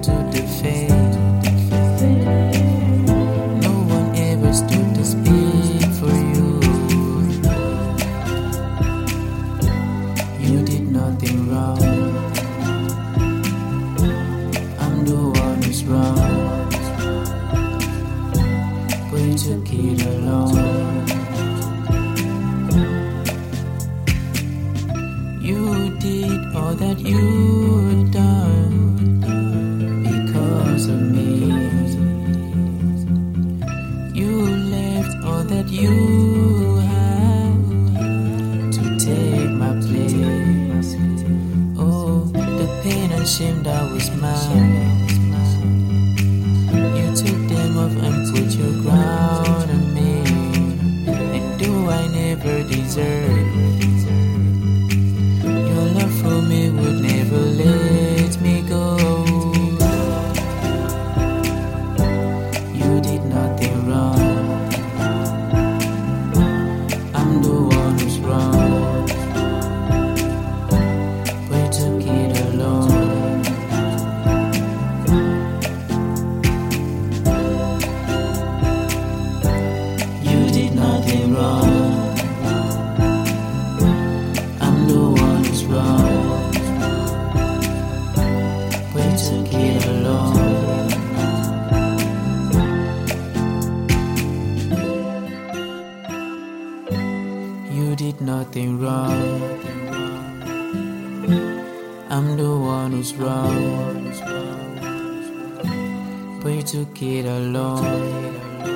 to the fate. No one ever stood to speak for you. You did nothing wrong. I'm the one who's wrong, but you took it alone. You did all that you'd done because of me. You left all that you had to take my place. Oh, the pain and shame that was mine. You took them off and put your crown on me. And though I never deserved, your love for me would never let me go. You did nothing wrong. I'm the one who's wrong, but you took it alone. You did nothing wrong. I'm the one who's wrong, but you took it alone. You did nothing wrong. I'm the one who's wrong, but you took it alone.